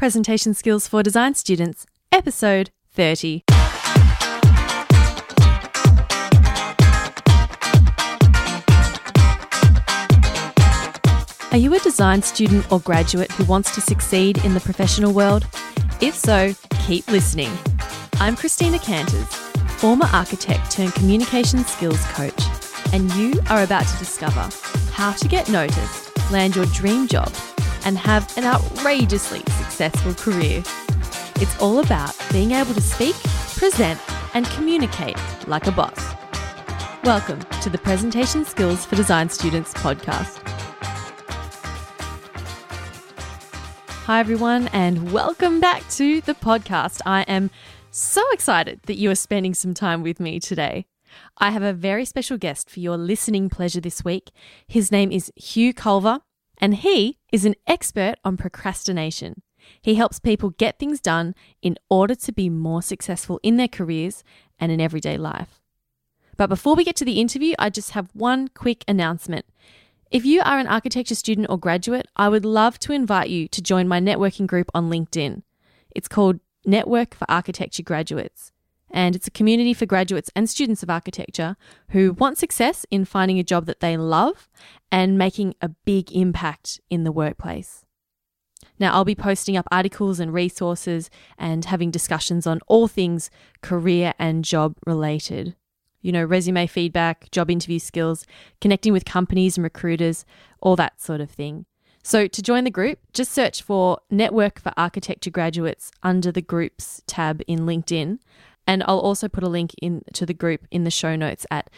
Presentation Skills for Design Students, Episode 30. Are you a design student or graduate who wants to succeed in the professional world? If so, keep listening. I'm Christina Canters, former architect turned communication skills coach, and you are about to discover how to get noticed, land your dream job, and have an outrageously successful career. It's all about being able to speak, present, and communicate like a boss. Welcome to the Presentation Skills for Design Students podcast. Hi everyone, and welcome back to the podcast. I am so excited that you are spending some time with me today. I have a very special guest for your listening pleasure this week. His name is Hugh Culver, and he is an expert on procrastination. He helps people get things done in order to be more successful in their careers and in everyday life. But before we get to the interview, I just have one quick announcement. If you are an architecture student or graduate, I would love to invite you to join my networking group on LinkedIn. It's called Network for Architecture Graduates, and it's a community for graduates and students of architecture who want success in finding a job that they love and making a big impact in the workplace. Now, I'll be posting up articles and resources and having discussions on all things career and job related. You know, resume feedback, job interview skills, connecting with companies and recruiters, all that sort of thing. So to join the group, just search for Network for Architecture Graduates under the Groups tab in LinkedIn. And I'll also put a link to the group in the show notes at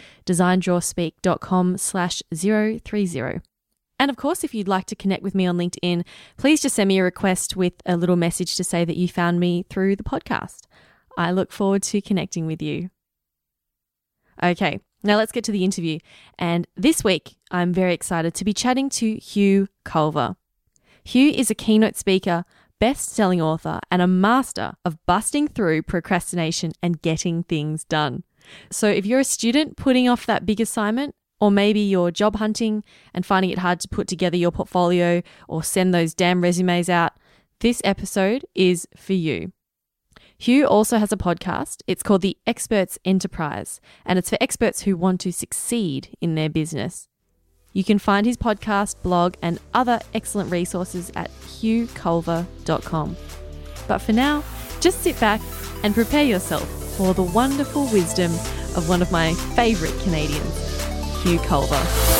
designdrawspeak.com/030. And of course, if you'd like to connect with me on LinkedIn, please just send me a request with a little message to say that you found me through the podcast. I look forward to connecting with you. Okay, now let's get to the interview. And this week, I'm very excited to be chatting to Hugh Culver. Hugh is a keynote speaker, best-selling author, and a master of busting through procrastination and getting things done. So if you're a student putting off that big assignment, or maybe you're job hunting and finding it hard to put together your portfolio or send those damn resumes out, this episode is for you. Hugh also has a podcast. It's called The Experts Enterprise, and it's for experts who want to succeed in their business. You can find his podcast, blog, and other excellent resources at hughculver.com. But for now, just sit back and prepare yourself for the wonderful wisdom of one of my favourite Canadians, Hugh Culver.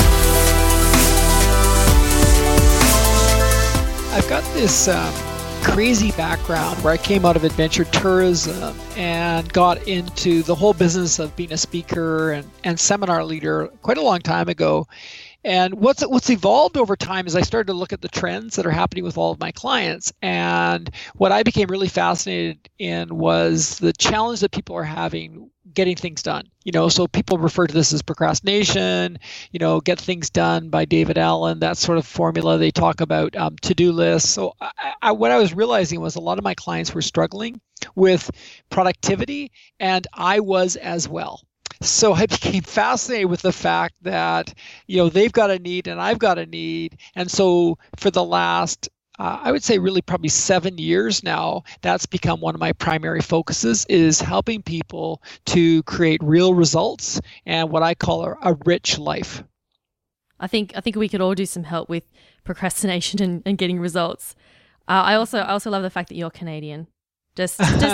I've got this crazy background where I came out of adventure tourism and got into the whole business of being a speaker and seminar leader quite a long time ago. And what's evolved over time is I started to look at the trends that are happening with all of my clients. And what I became really fascinated in was the challenge that people are having getting things done. So people refer to this as procrastination, get things done by David Allen, that sort of formula. They talk about to-do lists. So what I was realizing was a lot of my clients were struggling with productivity, and I was as well. So I became fascinated with the fact that, they've got a need and I've got a need. And so for the last, I would say really probably 7 years now, that's become one of my primary focuses, is helping people to create real results and what I call a rich life. I think we could all do some help with procrastination and getting results. I also love the fact that you're Canadian. Just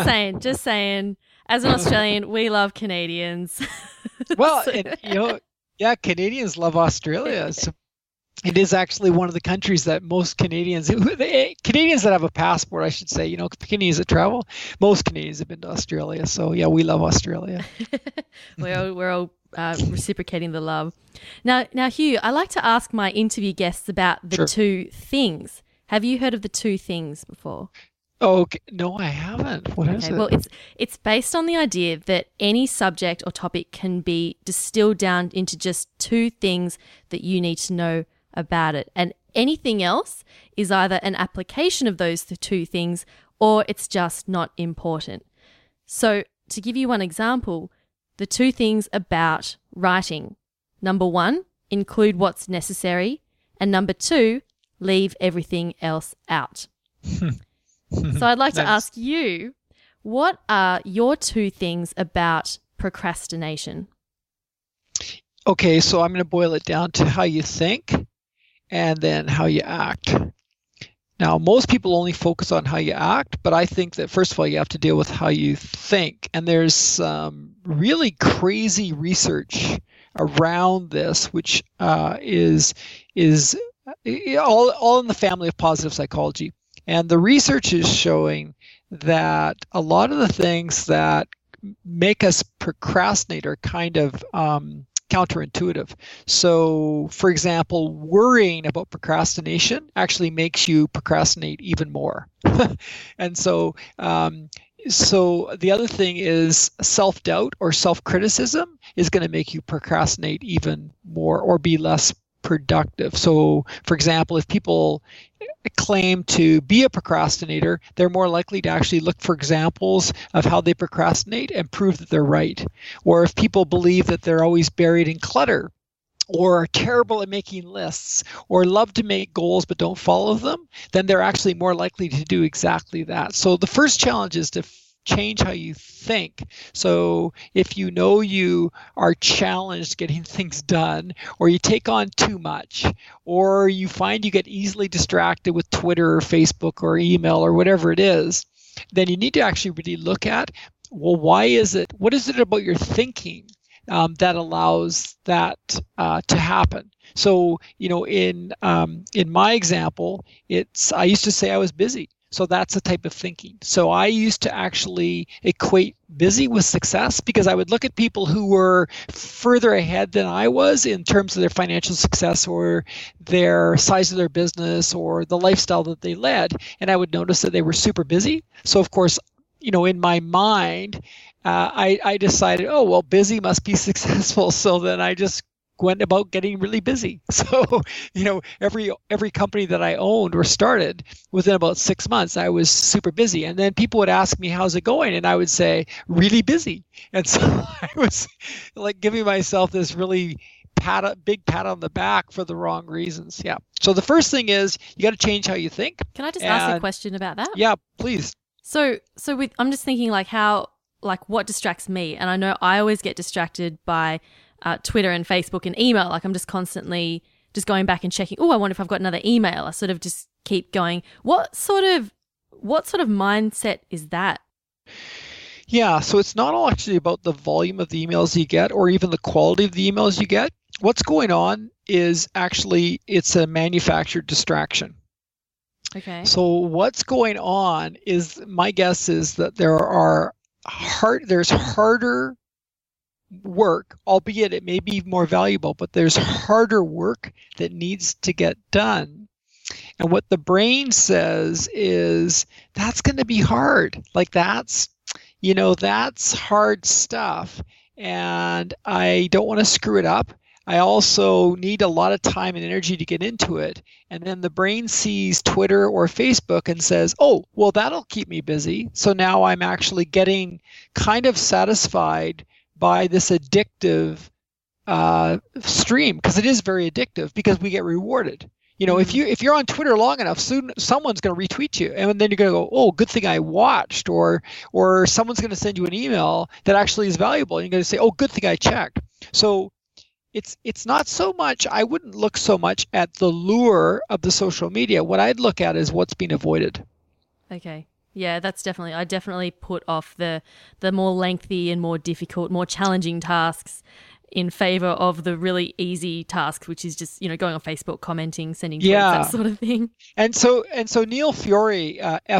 saying. As an Australian, we love Canadians. Well, Canadians love Australia. So it is actually one of the countries that most Canadians that have a passport, I should say, Canadians that travel, most Canadians have been to Australia. So yeah, we love Australia. We're all reciprocating the love. Now, Hugh, I like to ask my interview guests about the two things. Have you heard of the two things before? Oh, no, I haven't. What is it? Well, it's based on the idea that any subject or topic can be distilled down into just two things that you need to know about it. And anything else is either an application of those two things or it's just not important. So to give you one example, the two things about writing. Number one, include what's necessary. And number two, leave everything else out. So I'd like to Nice. ask you, what are your two things about procrastination? Okay, so I'm going to boil it down to how you think and then how you act. Now, most people only focus on how you act, but I think that first of all, you have to deal with how you think. And there's some really crazy research around this, which is all in the family of positive psychology. And the research is showing that a lot of the things that make us procrastinate are kind of counterintuitive. So, for example, worrying about procrastination actually makes you procrastinate even more. And so the other thing is self-doubt or self-criticism is going to make you procrastinate even more or be less productive. So, for example, if people claim to be a procrastinator, they're more likely to actually look for examples of how they procrastinate and prove that they're right. Or if people believe that they're always buried in clutter, or are terrible at making lists, or love to make goals but don't follow them, then they're actually more likely to do exactly that. So the first challenge is to change how you think. So if you know you are challenged getting things done, or you take on too much, or you find you get easily distracted with Twitter or Facebook or email or whatever it is, then you need to actually really look at, well, what is it about your thinking that allows that to happen? So, in my example, I used to say I was busy. So that's a type of thinking. So I used to actually equate busy with success, because I would look at people who were further ahead than I was in terms of their financial success or their size of their business or the lifestyle that they led. And I would notice that they were super busy. So of course, in my mind, I decided, oh, well, busy must be successful. So then I just went about getting really busy. So, every company that I owned or started, within about 6 months, I was super busy. And then people would ask me, how's it going? And I would say, really busy. And so I was like giving myself this really big pat on the back for the wrong reasons. Yeah. So the first thing is you got to change how you think. Can I just ask a question about that? Yeah, please. So I'm just thinking what distracts me? And I know I always get distracted by Twitter and Facebook and email. Like I'm just constantly just going back and checking. Oh, I wonder if I've got another email. I sort of just keep going. What sort of mindset is that? Yeah, so it's not all actually about the volume of the emails you get or even the quality of the emails you get. What's going on is actually it's a manufactured distraction. Okay. So what's going on is, my guess is that there's harder work, albeit it may be more valuable, but there's harder work that needs to get done. And what the brain says is that's going to be hard. Like that's hard stuff. And I don't want to screw it up. I also need a lot of time and energy to get into it. And then the brain sees Twitter or Facebook and says, oh, well, that'll keep me busy. So now I'm actually getting kind of satisfied by this addictive stream, because it is very addictive, because we get rewarded. If you're on Twitter long enough, soon someone's going to retweet you, and then you're going to go, oh, good thing I watched, or someone's going to send you an email that actually is valuable, and you're going to say, oh, good thing I checked. So it's not so much, I wouldn't look so much at the lure of the social media. What I'd look at is what's being avoided. Okay. Yeah, I definitely put off the more lengthy and more difficult, more challenging tasks in favor of the really easy task, which is just, going on Facebook, commenting, sending tweets, that sort of thing. And so Neil Fiore,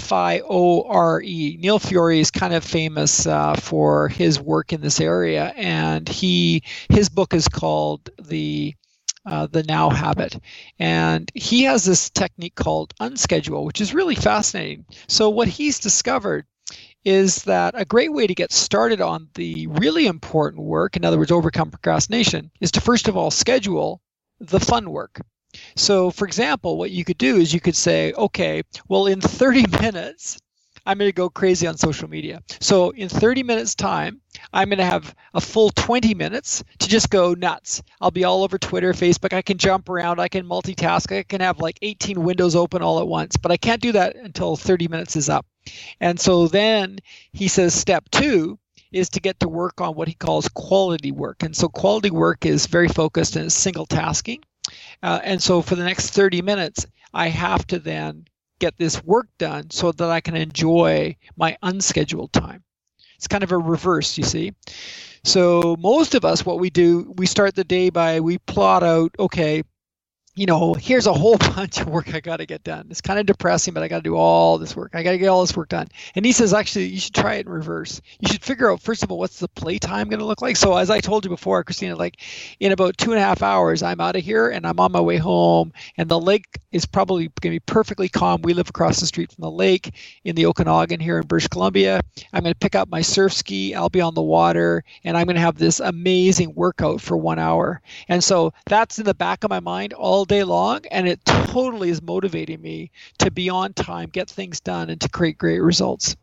Fiore, Neil Fiore is kind of famous for his work in this area, and his book is called The Now Habit. And he has this technique called unschedule, which is really fascinating. So what he's discovered is that a great way to get started on the really important work, in other words, overcome procrastination, is to first of all schedule the fun work. So for example, what you could do is you could say, okay, well, in 30 minutes, I'm going to go crazy on social media. So in 30 minutes time, I'm going to have a full 20 minutes to just go nuts. I'll be all over Twitter, Facebook. I can jump around. I can multitask. I can have like 18 windows open all at once, but I can't do that until 30 minutes is up. And so then he says step 2 is to get to work on what he calls quality work. And so quality work is very focused and single tasking. And so for the next 30 minutes, I have to then get this work done so that I can enjoy my unscheduled time. It's kind of a reverse, you see. So most of us, what we do, we start the day by, we plot out, okay, here's a whole bunch of work I got to get done. It's kind of depressing, but I got to do all this work. I got to get all this work done. And he says, actually, you should try it in reverse. You should figure out, first of all, what's the playtime going to look like? So as I told you before, Christina, like in about 2.5 hours, I'm out of here and I'm on my way home. And the lake is probably going to be perfectly calm. We live across the street from the lake in the Okanagan here in British Columbia. I'm going to pick up my surf ski. I'll be on the water. And I'm going to have this amazing workout for 1 hour. And so that's in the back of my mind all day long, and it totally is motivating me to be on time, get things done, and to create great results.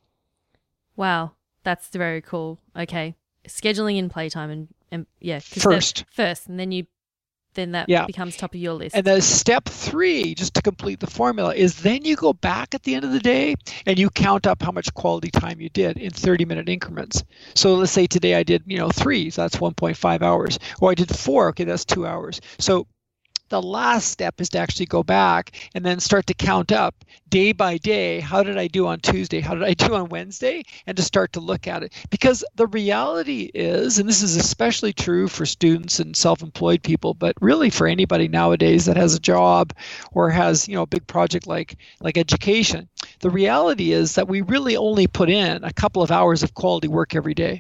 Wow, that's very cool. Okay, scheduling in playtime and yeah, first, and then that becomes top of your list. And then step 3, just to complete the formula, is then you go back at the end of the day and you count up how much quality time you did in 30-minute increments. So let's say today I did 3, so that's 1.5 hours, or I did 4, okay, that's 2 hours. So the last step is to actually go back and then start to count up day by day. How did I do on Tuesday? How did I do on Wednesday? And to start to look at it. Because the reality is, and this is especially true for students and self-employed people, but really for anybody nowadays that has a job or has, a big project like education, the reality is that we really only put in a couple of hours of quality work every day.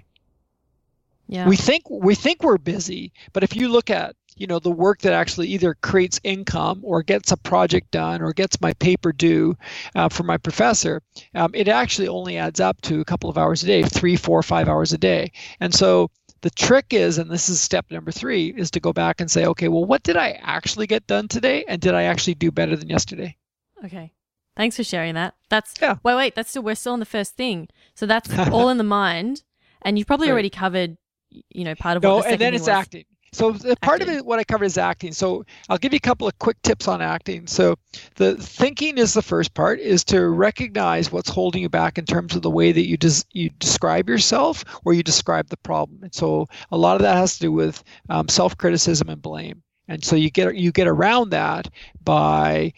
Yeah. We think we're busy, but if you look at the work that actually either creates income or gets a project done or gets my paper due for my professor, it actually only adds up to a couple of hours a day, 3, 4, 5 hours a day. And so the trick is, and this is step number 3, is to go back and say, okay, well, what did I actually get done today? And did I actually do better than yesterday? Okay. Thanks for sharing that. Yeah. Wait, we're still on the first thing. So that's all in the mind. And you've probably already covered, part of what the second and then thing it's was. acting. So part of it, what I covered is acting. So I'll give you a couple of quick tips on acting. So the thinking is the first part, is to recognize what's holding you back in terms of the way that you describe yourself or you describe the problem. And so a lot of that has to do with self-criticism and blame. And so you get around that by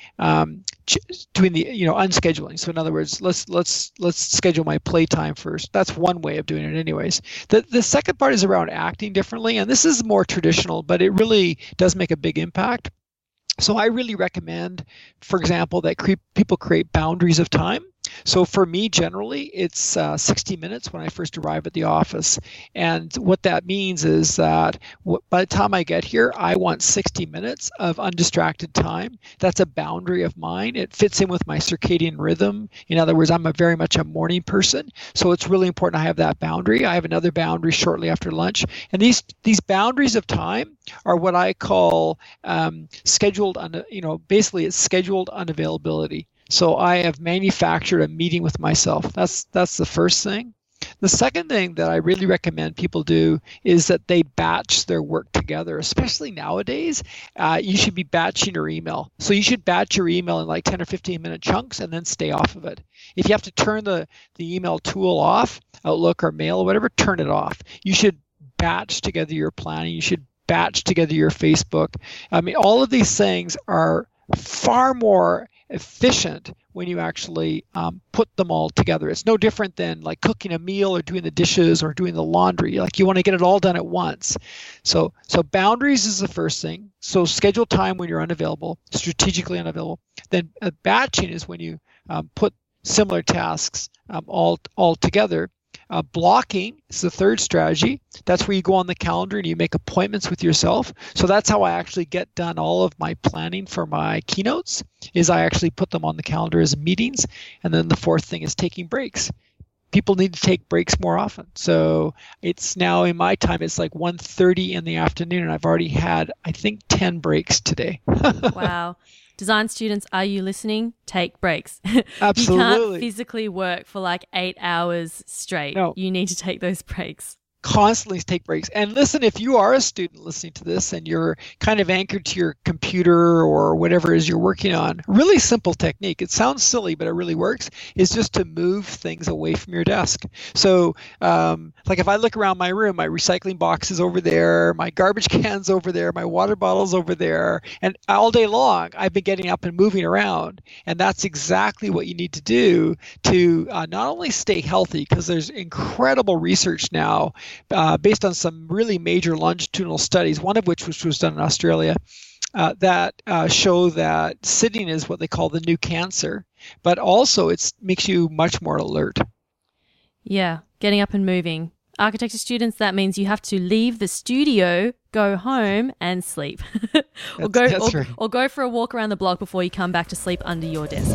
doing the unscheduling. So in other words, let's schedule my playtime first. That's one way of doing it, anyways. The second part is around acting differently, and this is more traditional, but it really does make a big impact. So I really recommend, for example, that people create boundaries of time. So for me, generally, it's 60 minutes when I first arrive at the office. And what that means is that by the time I get here, I want 60 minutes of undistracted time. That's a boundary of mine. It fits in with my circadian rhythm. In other words, I'm very much a morning person. So it's really important I have that boundary. I have another boundary shortly after lunch. And these boundaries of time are what I call scheduled, basically it's scheduled unavailability. So I have manufactured a meeting with myself. That's the first thing. The second thing that I really recommend people do is that they batch their work together, especially nowadays. You should be batching your email. So you should batch your email in like 10 or 15 minute chunks and then stay off of it. If you have to turn the email tool off, Outlook or Mail or whatever, turn it off. You should batch together your planning. You should batch together your Facebook. I mean, all of these things are far more efficient when you actually put them all together. It's no different than like cooking a meal or doing the dishes or doing the laundry. Like you want to get it all done at once. So boundaries is the first thing. So schedule time when you're unavailable, strategically unavailable. Then batching is when you put similar tasks all together. Blocking is the third strategy. That's where you go on the calendar and you make appointments with yourself. So that's how I actually get done all of my planning for my keynotes, is I actually put them on the calendar as meetings. And then the fourth thing is taking breaks. people need to take breaks more often. So it's now in my time, it's like 1:30 in the afternoon, and I've already had, I think, 10 breaks today. Wow. Design students, are you listening? Take breaks. Absolutely. You can't physically work for like 8 hours straight. No. You need to take those breaks. Constantly take breaks. And listen, if you are a student listening to this and you're kind of anchored to your computer or whatever it is you're working on, really simple technique, it sounds silly, but it really works, is just to move things away from your desk. So like if I look around my room, my recycling box is over there, my garbage can's over there, my water bottle's over there, and all day long I've been getting up and moving around. And that's exactly what you need to do to not only stay healthy, because there's incredible research now based on some really major longitudinal studies, one of which was done in Australia, that show that sitting is what they call the new cancer, but also it makes you much more alert. Yeah, getting up and moving. Architecture students, that means you have to leave the studio, go home and sleep. or go for a walk around the block before you come back to sleep under your desk.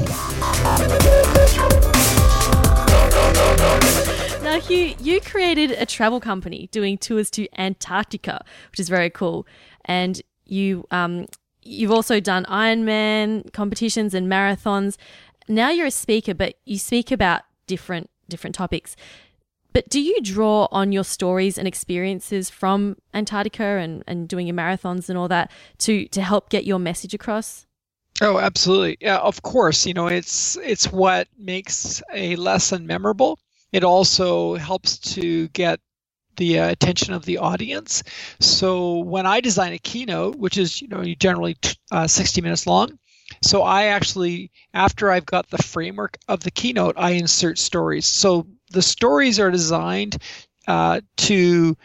Now, Hugh, you created a travel company doing tours to Antarctica, which is very cool. And you've also done Ironman competitions and marathons. Now you're a speaker, but you speak about different topics. But do you draw on your stories and experiences from Antarctica and doing your marathons and all that to help get your message across? Oh, absolutely. Yeah, of course. It's what makes a lesson memorable. It also helps to get the attention of the audience. So when I design a keynote, which is generally 60 minutes long, so I actually, after I've got the framework of the keynote, I insert stories. So the stories are designed basically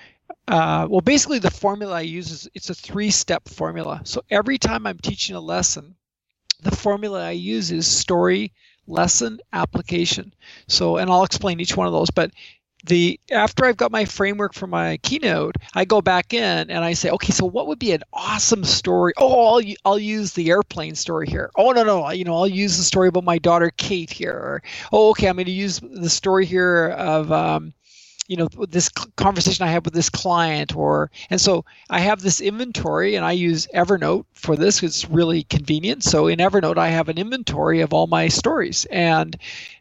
the formula I use it's a 3-step formula. So every time I'm teaching a lesson, the formula I use is story, lesson, application. So, and I'll explain each one of those, but after I've got my framework for my keynote, I go back in and I say, okay, so what would be an awesome story? Oh, I'll use the airplane story here. Oh, no, I'll use the story about my daughter Kate here. Or, oh, okay, I'm going to use the story here of this conversation I had with this client, and so I have this inventory, and I use Evernote for this. It's really convenient. So in Evernote, I have an inventory of all my stories, and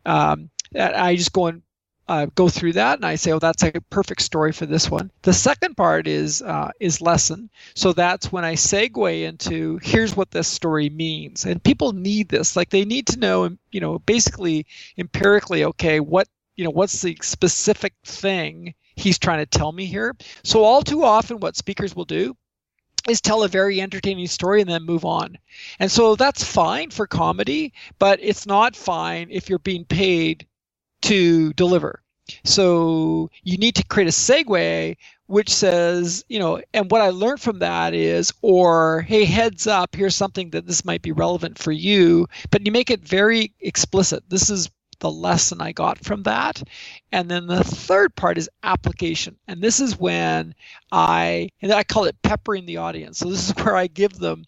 I just go through that, and I say, oh, that's a perfect story for this one. The second part is lesson. So that's when I segue into here's what this story means, and people need this. Like they need to know, basically empirically, okay, what's the specific thing he's trying to tell me here? So all too often what speakers will do is tell a very entertaining story and then move on. And so that's fine for comedy, but it's not fine if you're being paid to deliver. So you need to create a segue which says, and what I learned from that is, or hey, heads up, here's something that this might be relevant for you, but you make it very explicit. This is the lesson I got from that. And then the third part is application. And this is when I call it peppering the audience. So this is where I give them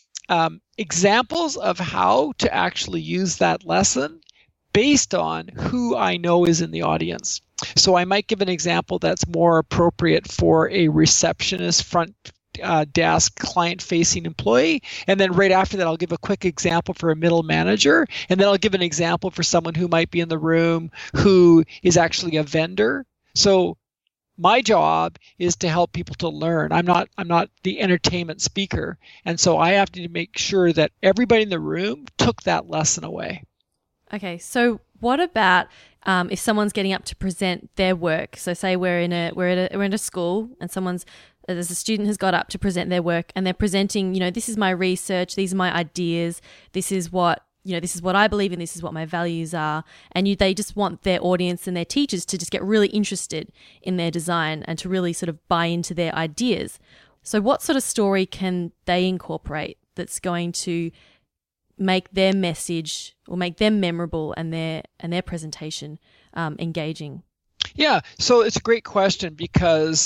examples of how to actually use that lesson based on who I know is in the audience. So I might give an example that's more appropriate for a receptionist, front desk, client-facing employee, and then right after that I'll give a quick example for a middle manager, and then I'll give an example for someone who might be in the room who is actually a vendor. So my job is to help people to learn. I'm not the entertainment speaker, and so I have to make sure that everybody in the room took that lesson away. Okay, so what about if someone's getting up to present their work? So say we're in a school and there's a student who's got up to present their work and they're presenting, this is my research, these are my ideas, this is what I believe in, this is what my values are. And they just want their audience and their teachers to just get really interested in their design and to really sort of buy into their ideas. So what sort of story can they incorporate that's going to make their message or make them memorable and their presentation engaging? Yeah, so it's a great question because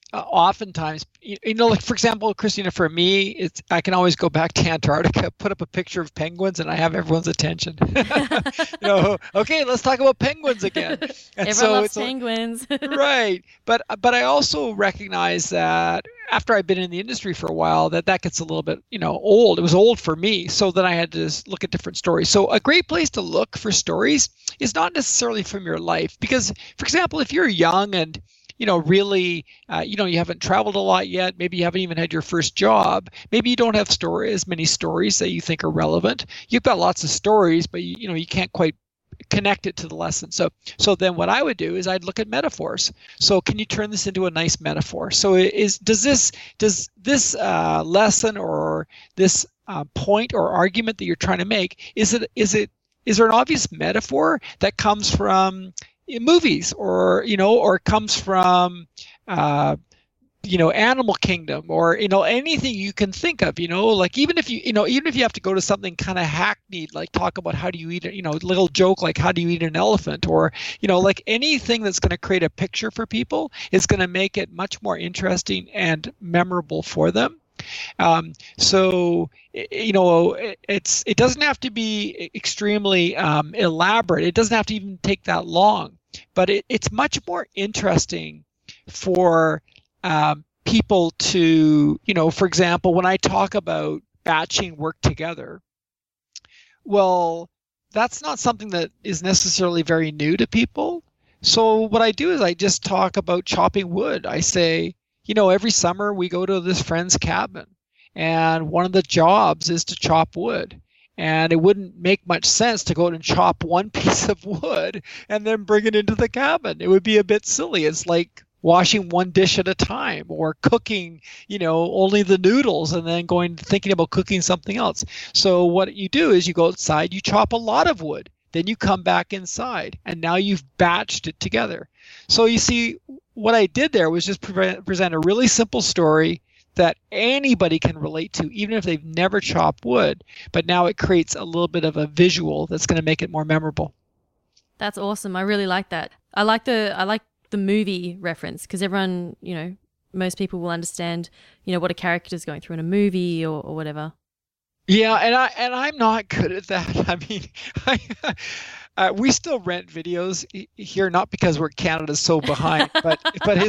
oftentimes, like for example, Christina, for me, I can always go back to Antarctica, put up a picture of penguins, and I have everyone's attention. Okay, let's talk about penguins again. And Everyone loves penguins. Right, but I also recognize that after I've been in the industry for a while, that gets a little bit old. It was old for me, so then I had to look at different stories. So a great place to look for stories is not necessarily from your life, because, for example, if you're young and really, you haven't traveled a lot yet. Maybe you haven't even had your first job. Maybe you don't have as many stories that you think are relevant. You've got lots of stories, but you can't quite connect it to the lesson. So then what I would do is I'd look at metaphors. So can you turn this into a nice metaphor? So does this lesson or this point or argument that you're trying to make, is there an obvious metaphor that comes from movies or comes from Animal Kingdom, or anything you can think of, like even if you have to go to something kind of hackneyed, like talk about how do you eat a little joke like how do you eat an elephant, or like anything that's going to create a picture for people is going to make it much more interesting and memorable for them. So it doesn't have to be extremely elaborate. It doesn't have to even take that long, but it's much more interesting for people to, for example, when I talk about batching work together, well, that's not something that is necessarily very new to people. So what I do is I just talk about chopping wood. I say, every summer we go to this friend's cabin, and one of the jobs is to chop wood. And it wouldn't make much sense to go out and chop one piece of wood and then bring it into the cabin. It would be a bit silly. It's like washing one dish at a time, or cooking, only the noodles and then thinking about cooking something else. So what you do is you go outside, you chop a lot of wood, then you come back inside, and now you've batched it together. So you see, what I did there was just present a really simple story that anybody can relate to, even if they've never chopped wood, but now it creates a little bit of a visual that's going to make it more memorable. That's awesome. I really like that. I like the movie reference, because everyone, most people will understand, what a character is going through in a movie or whatever. Yeah, and I'm not good at that. I mean, we still rent videos here, not because Canada's so behind, but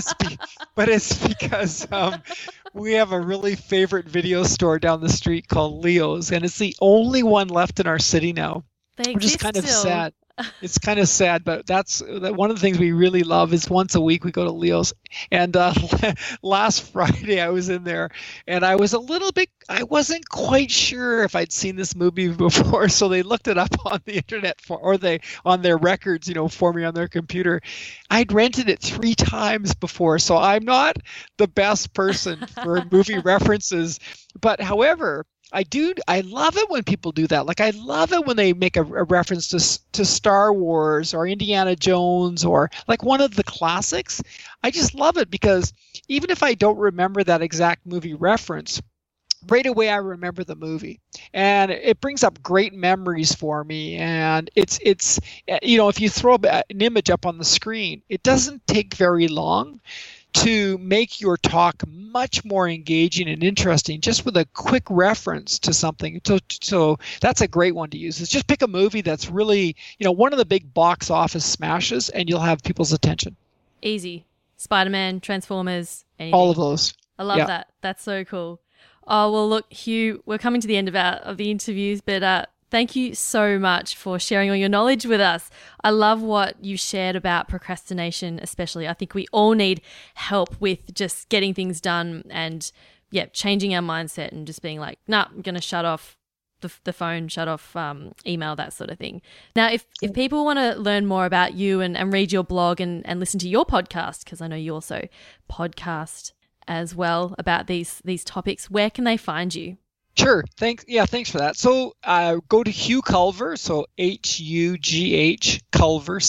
it's because we have a really favorite video store down the street called Leo's, and it's the only one left in our city now. Which is kind of sad. It's kind of sad, but that's one of the things we really love is once a week we go to Leo's. And last Friday I was in there, and I wasn't quite sure if I'd seen this movie before, so they looked it up on the internet on their records, for me on their computer. I'd rented it 3 times before, so I'm not the best person for movie references. But however, I love it when people do that. Like, I love it when they make a reference to Star Wars or Indiana Jones or like one of the classics. I just love it, because even if I don't remember that exact movie reference, right away I remember the movie, and it brings up great memories for me. And it's if you throw an image up on the screen, it doesn't take very long to make your talk much more engaging and interesting, just with a quick reference to something. So that's a great one to use. Is just pick a movie that's really, one of the big box office smashes, and you'll have people's attention. Easy. Spider-Man, Transformers, anything. All of those. I love that. That's so cool. Oh, well, look, Hugh, we're coming to the end of the interviews, but thank you so much for sharing all your knowledge with us. I love what you shared about procrastination, especially. I think we all need help with just getting things done and, changing our mindset and just being like, nah, I'm going to shut off the phone, shut off email, that sort of thing. Now, if people want to learn more about you and read your blog and listen to your podcast, because I know you also podcast as well about these topics, where can they find you? Sure. Thanks for that. So go to Hugh Culver, so HUGH Culver,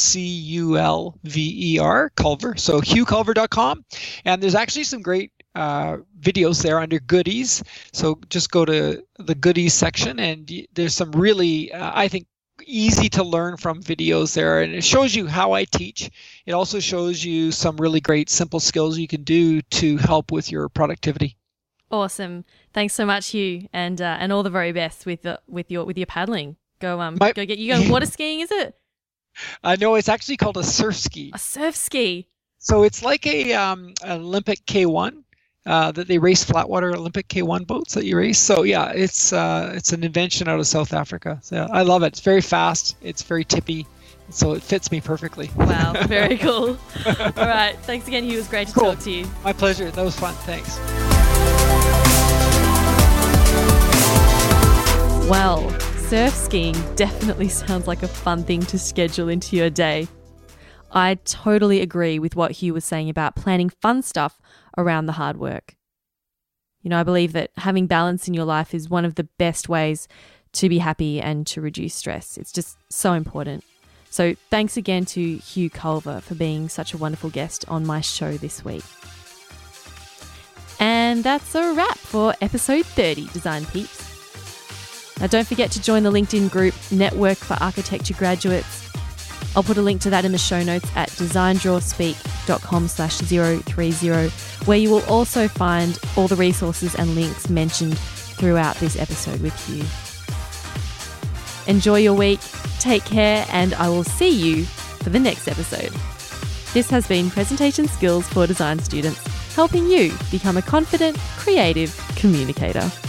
CULVER, Culver. So HughCulver.com. And there's actually some great videos there under goodies. So just go to the goodies section, and there's some really, I think, easy to learn from videos there, and it shows you how I teach. It also shows you some really great simple skills you can do to help with your productivity. Awesome. Thanks so much, Hugh, and all the very best with your paddling. Go water skiing, is it? No, it's actually called a surf ski. A surf ski. So it's like a Olympic K1 that they race, flatwater Olympic K1 boats that you race. So yeah, it's an invention out of South Africa. So I love it. It's very fast. It's very tippy. So it fits me perfectly. Wow, very cool. All right. Thanks again, Hugh. It was great to talk to you. My pleasure. That was fun. Thanks. Well, surf skiing definitely sounds like a fun thing to schedule into your day. I totally agree with what Hugh was saying about planning fun stuff around the hard work. You know, I believe that having balance in your life is one of the best ways to be happy and to reduce stress. It's just so important. So thanks again to Hugh Culver for being such a wonderful guest on my show this week. And that's a wrap for episode 30, Design Peeps. Now don't forget to join the LinkedIn group Network for Architecture Graduates. I'll put a link to that in the show notes at designdrawspeak.com/030, where you will also find all the resources and links mentioned throughout this episode with you. Enjoy your week, take care, and I will see you for the next episode. This has been Presentation Skills for Design Students, helping you become a confident, creative communicator.